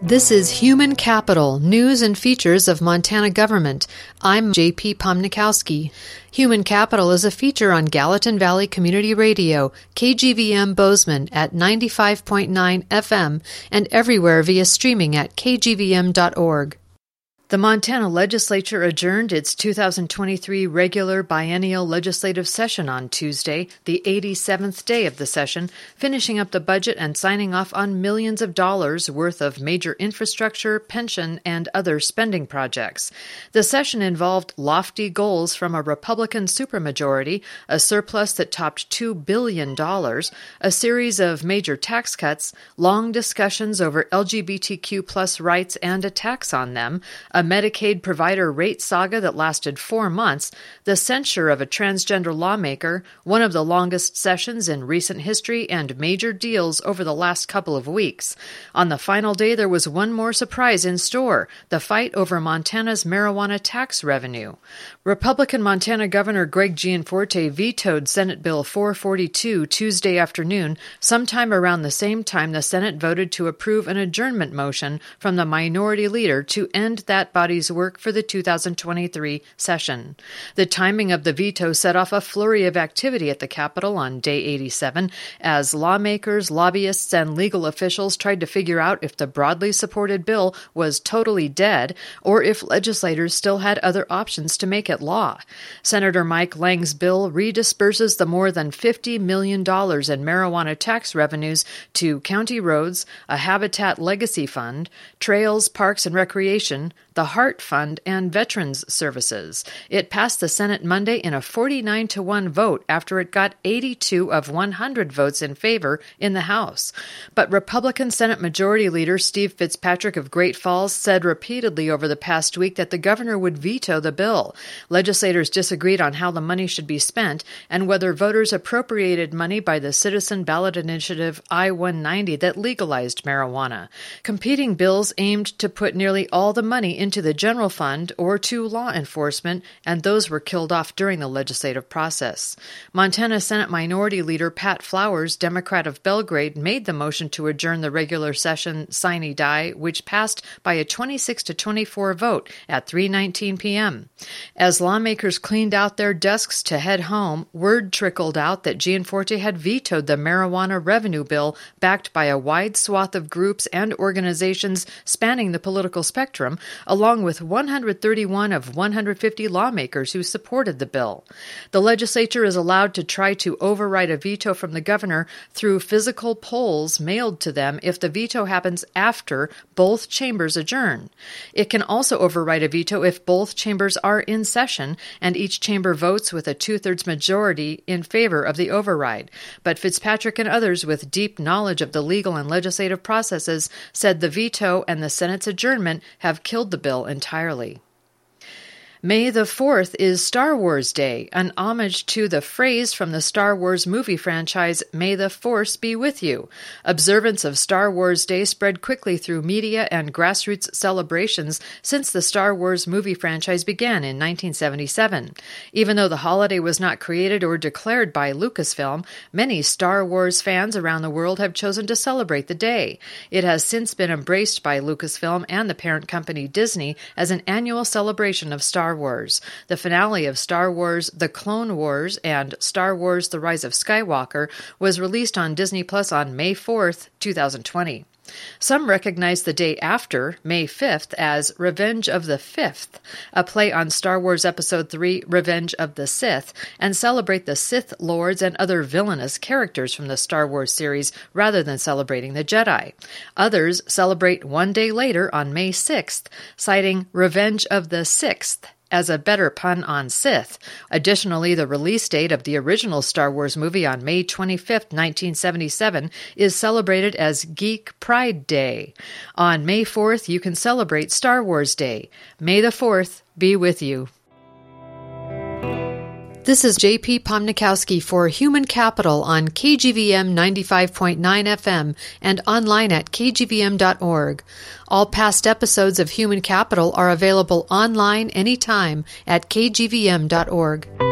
This is Human Capital, News and Features of Montana Government. I'm J.P. Pomnikowski. Human Capital is a feature on Gallatin Valley Community Radio, KGVM Bozeman at 95.9 FM and everywhere via streaming at kgvm.org. The Montana Legislature adjourned its 2023 regular biennial legislative session on Tuesday, the 87th day of the session, finishing up the budget and signing off on millions of dollars worth of major infrastructure, pension, and other spending projects. The session involved lofty goals from a Republican supermajority, a surplus that topped $2 billion, a series of major tax cuts, long discussions over LGBTQ+ rights and attacks on them, a Medicaid provider rate saga that lasted 4 months, the censure of a transgender lawmaker, one of the longest sessions in recent history, and major deals over the last couple of weeks. On the final day, there was one more surprise in store, the fight over Montana's marijuana tax revenue. Republican Montana Governor Greg Gianforte vetoed Senate Bill 442 Tuesday afternoon, sometime around the same time the Senate voted to approve an adjournment motion from the minority leader to end that body's work for the 2023 session. The timing of the veto set off a flurry of activity at the Capitol on day 87 as lawmakers, lobbyists, and legal officials tried to figure out if the broadly supported bill was totally dead or if legislators still had other options to make it law. Senator Mike Lang's bill redisperses the more than $50 million in marijuana tax revenues to county roads, a habitat legacy fund, trails, parks and recreation, the Heart Fund, and Veterans Services. It passed the Senate Monday in a 49-1 vote after it got 82 of 100 votes in favor in the House. But Republican Senate Majority Leader Steve Fitzpatrick of Great Falls said repeatedly over the past week that the governor would veto the bill. Legislators disagreed on how the money should be spent and whether voters appropriated money by the citizen ballot initiative I-190 that legalized marijuana. Competing bills aimed to put nearly all the money into the general fund or to law enforcement, and those were killed off during the legislative process. Montana Senate Minority Leader Pat Flowers, Democrat of Belgrade, made the motion to adjourn the regular session sine die, which passed by a 26-24 vote at 3:19 p.m. As lawmakers cleaned out their desks to head home, word trickled out that Gianforte had vetoed the marijuana revenue bill backed by a wide swath of groups and organizations spanning the political spectrum, along with 131 of 150 lawmakers who supported the bill. The legislature is allowed to try to override a veto from the governor through physical polls mailed to them if the veto happens after both chambers adjourn. It can also override a veto if both chambers are in session and each chamber votes with a 2/3 majority in favor of the override. But Fitzpatrick and others with deep knowledge of the legal and legislative processes said the veto and the Senate's adjournment have killed the bill entirely. May the 4th is Star Wars Day, an homage to the phrase from the Star Wars movie franchise, May the Force be with you. Observance of Star Wars Day spread quickly through media and grassroots celebrations since the Star Wars movie franchise began in 1977. Even though the holiday was not created or declared by Lucasfilm, many Star Wars fans around the world have chosen to celebrate the day. It has since been embraced by Lucasfilm and the parent company Disney as an annual celebration of Star Wars. The finale of Star Wars The Clone Wars and Star Wars The Rise of Skywalker was released on Disney Plus on May 4th, 2020. Some recognize the day after, May 5th, as Revenge of the Fifth, a play on Star Wars Episode 3, Revenge of the Sith, and celebrate the Sith Lords and other villainous characters from the Star Wars series rather than celebrating the Jedi. Others celebrate one day later on May 6th, citing Revenge of the Sixth as a better pun on Sith. Additionally, the release date of the original Star Wars movie on May 25, 1977, is celebrated as Geek Pride Day. On May 4th, you can celebrate Star Wars Day. May the 4th be with you. This is J.P. Pomnikowski for Human Capital on KGVM 95.9 FM and online at kgvm.org. All past episodes of Human Capital are available online anytime at kgvm.org.